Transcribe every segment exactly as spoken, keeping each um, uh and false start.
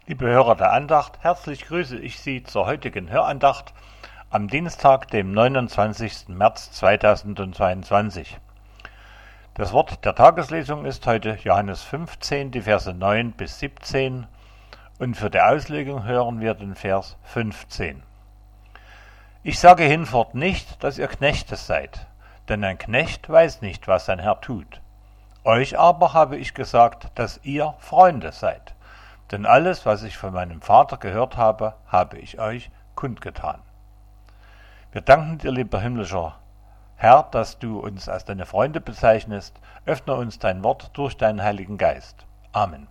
Liebe Hörer der Andacht, herzlich grüße ich Sie zur heutigen Hörandacht am Dienstag, dem neunundzwanzigsten März zweitausendzweiundzwanzig. Das Wort der Tageslesung ist heute Johannes fünfzehn, die Verse neun bis siebzehn, und für die Auslegung hören wir den Vers fünfzehn. Ich sage hinfort nicht, dass ihr Knechte seid, denn ein Knecht weiß nicht, was sein Herr tut. Euch aber habe ich gesagt, dass ihr Freunde seid. Denn alles, was ich von meinem Vater gehört habe, habe ich euch kundgetan. Wir danken dir, lieber himmlischer Herr, dass du uns als deine Freunde bezeichnest. Öffne uns dein Wort durch deinen Heiligen Geist. Amen.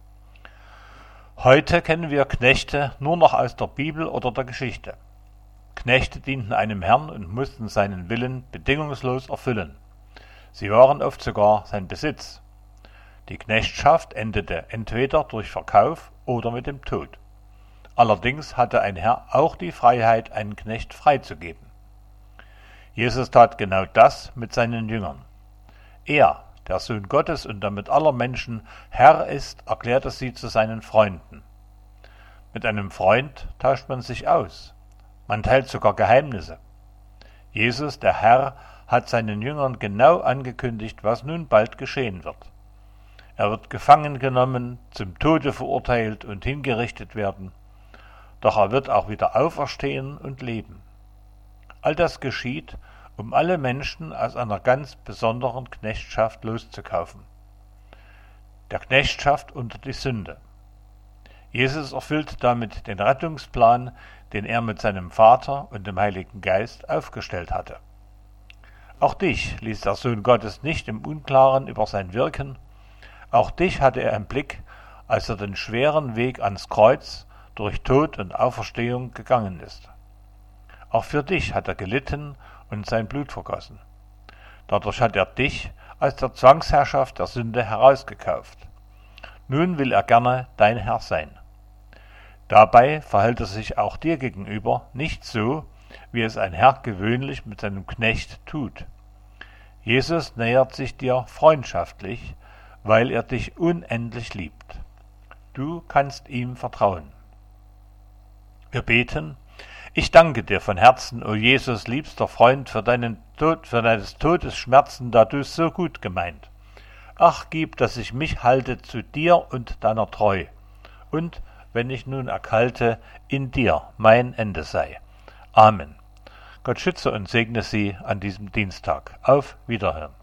Heute kennen wir Knechte nur noch aus der Bibel oder der Geschichte. Knechte dienten einem Herrn und mussten seinen Willen bedingungslos erfüllen. Sie waren oft sogar sein Besitz. Die Knechtschaft endete entweder durch Verkauf oder mit dem Tod. Allerdings hatte ein Herr auch die Freiheit, einen Knecht freizugeben. Jesus tat genau das mit seinen Jüngern. Er, der Sohn Gottes und damit aller Menschen Herr ist, erklärte sie zu seinen Freunden. Mit einem Freund tauscht man sich aus. Man teilt sogar Geheimnisse. Jesus, der Herr, hat seinen Jüngern genau angekündigt, was nun bald geschehen wird. Er wird gefangen genommen, zum Tode verurteilt und hingerichtet werden. Doch er wird auch wieder auferstehen und leben. All das geschieht, um alle Menschen aus einer ganz besonderen Knechtschaft loszukaufen. Der Knechtschaft unter die Sünde. Jesus erfüllt damit den Rettungsplan, den er mit seinem Vater und dem Heiligen Geist aufgestellt hatte. Auch dich ließ der Sohn Gottes nicht im Unklaren über sein Wirken. Auch dich hatte er im Blick, als er den schweren Weg ans Kreuz durch Tod und Auferstehung gegangen ist. Auch für dich hat er gelitten und sein Blut vergossen. Dadurch hat er dich aus der Zwangsherrschaft der Sünde herausgekauft. Nun will er gerne dein Herr sein. Dabei verhält er sich auch dir gegenüber nicht so, wie es ein Herr gewöhnlich mit seinem Knecht tut. Jesus nähert sich dir freundschaftlich, weil er dich unendlich liebt. Du kannst ihm vertrauen. Wir beten: Ich danke dir von Herzen, o Jesus, liebster Freund, für deinen Tod, für deines Todes Schmerzen, da du es so gut gemeint. Ach, gib, dass ich mich halte zu dir und deiner Treu. Und, wenn ich nun erkalte, in dir mein Ende sei. Amen. Gott schütze und segne Sie an diesem Dienstag. Auf Wiederhören.